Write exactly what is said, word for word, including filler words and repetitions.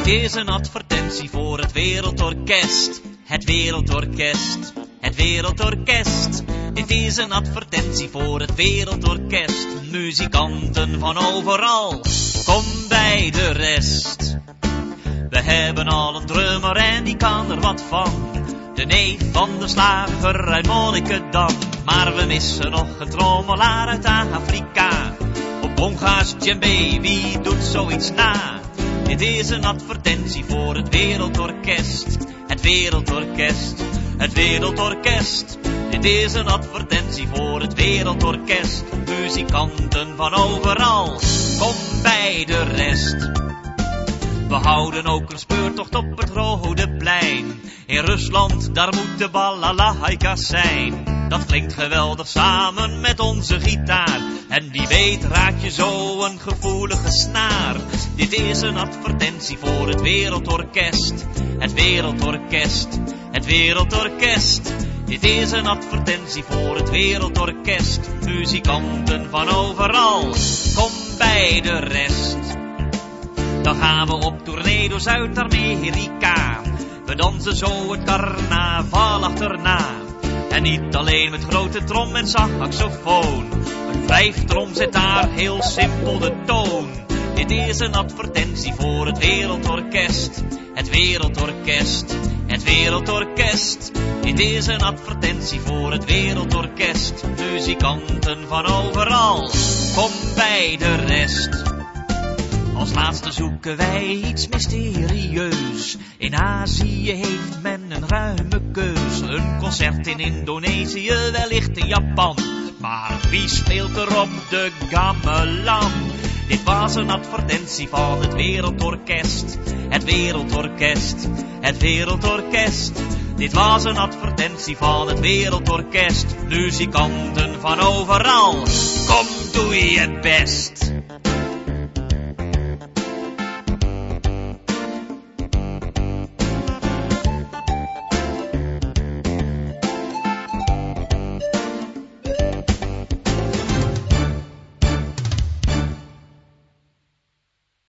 is een advertentie voor het Wereldorkest. Het Wereldorkest, het Wereldorkest. Dit is een advertentie voor het Wereldorkest. Muzikanten van overal, kom bij de rest. We hebben al een drummer en die kan er wat van. De neef van de slager uit Monnikendam. Maar we missen nog een trommelaar uit Afrika. Op bonga's djembe, wie doet zoiets na? Dit is een advertentie voor het Wereldorkest. Het Wereldorkest, het Wereldorkest. Dit is een advertentie voor het Wereldorkest. Muzikanten van overal, kom bij de rest. We houden ook een speurtocht op het Rode Plein. In Rusland, daar moet de balalaika zijn. Dat klinkt geweldig samen met onze gitaar. En wie weet raak je zo een gevoelige snaar. Dit is een advertentie voor het Wereldorkest. Het Wereldorkest, het Wereldorkest. Dit is een advertentie voor het Wereldorkest. Muzikanten van overal, kom bij de rest. Dan gaan we op tournee door Zuid-Amerika. We dansen zo het carnaval achterna. En niet alleen met grote trom en saxofoon. Een vijftrom zet daar heel simpel de toon. Dit is een advertentie voor het Wereldorkest. Het Wereldorkest, het Wereldorkest. Dit is een advertentie voor het Wereldorkest. Muzikanten van overal, kom bij de rest. Als laatste zoeken wij iets mysterieus. In Azië heeft men een ruime keus. Een concert in Indonesië, wellicht in Japan. Maar wie speelt er op de gamelan? Dit was een advertentie van het Wereldorkest. Het Wereldorkest, het Wereldorkest. Dit was een advertentie van het Wereldorkest. Muzikanten van overal, kom doe je best.